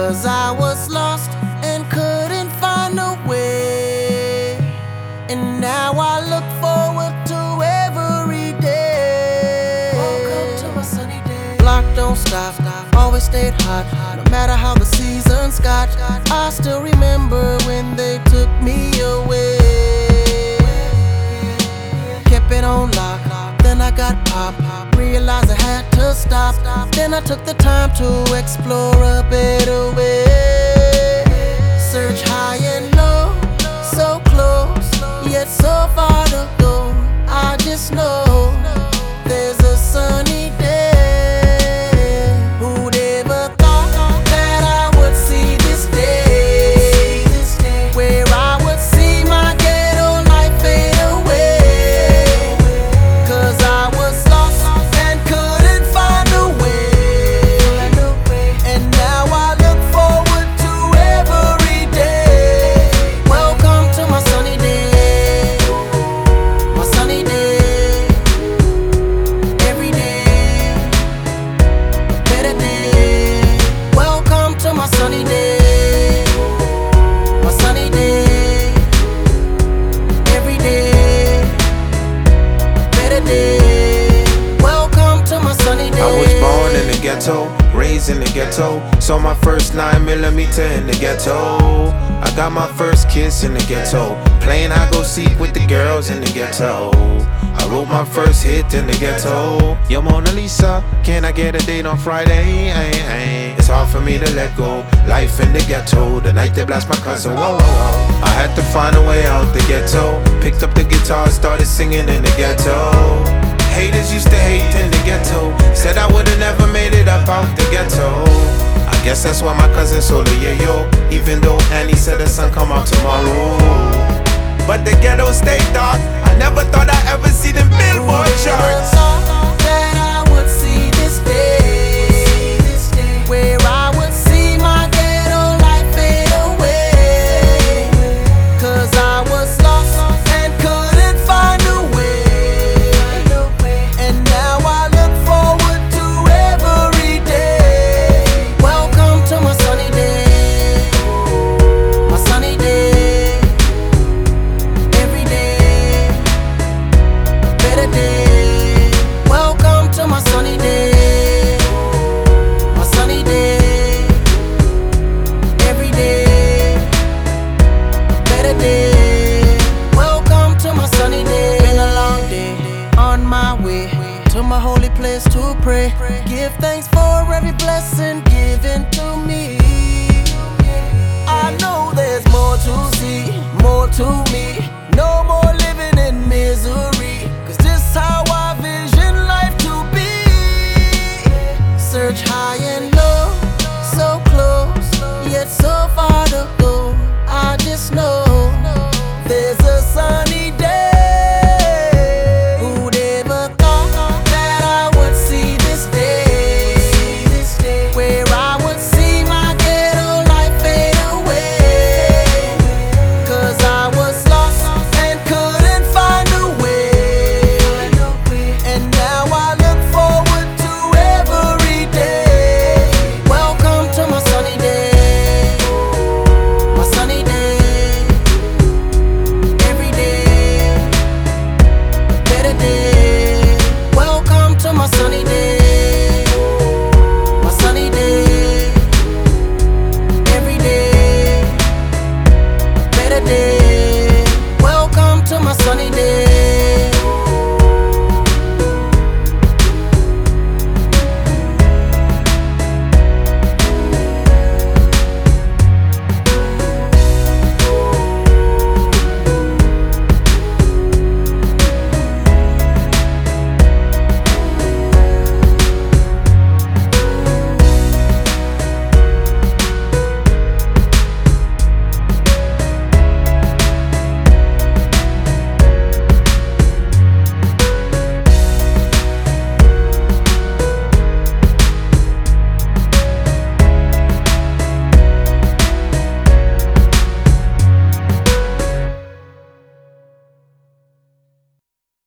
'cause I was lost and couldn't find a way. And now I look forward to every day. Welcome to my sunny day. Block don't stop, always stayed hot, no matter how the seasons got. I still remember when they took me away. Kept it on lock, then I got popped. Realized I had to stop. Then I took the time to explore a better way. Search high and low, so close, yet so far to go. I just know there's a sunny day. Who'd ever thought that I would see this day, where I would see my ghetto life fade away. 'Cause I was lost and couldn't find a way. And now I look forward to every day. Welcome to my sunny day. My sunny day. Every day, better day. Welcome to my sunny day. My sunny day. Every day, better day. Welcome to my sunny day. I was born in the ghetto, raised in the ghetto. Saw my first 9mm in the ghetto. I got my first kiss in the ghetto. Playing hide go seek with the girls in the ghetto. I wrote my first hit in the ghetto. Yo, Mona Lisa, can I get a date on Friday? It's hard for me to let go. Life in the ghetto, the night they blast my cousin. Whoa, whoa, whoa. I had to find a way out the ghetto. Picked up the guitar, started singing in the ghetto. Haters used to hate in the ghetto. Said I would've never made it up out the ghetto. I guess that's why my cousin sold a yo. Even though Annie said the sun come out tomorrow. But the ghetto stayed dark. I never thought I'd ever see them Billboard charts. That I would see this day, where I would see my ghetto life fade away. 'Cause I was lost and couldn't find a way. And now I look forward to every day. Welcome to my sunny day. My sunny day. Every day, better day. Welcome to my sunny day. My sunny day. Every day, better day. Welcome to my sunny day. Been a long day, on my way to my holy place to pray. Give thanks for every blessing given to me. I know there's more to see, more to me. No more living in misery.